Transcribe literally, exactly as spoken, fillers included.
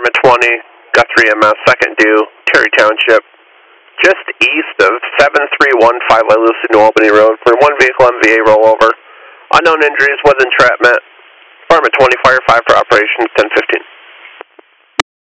Department twenty, Guthrie M S, second due, Terry Township, just east of seven three one five Lucy New Albany Road for one vehicle M V A rollover. Unknown injuries with entrapment. Department twenty, fire five for operation ten fifteen.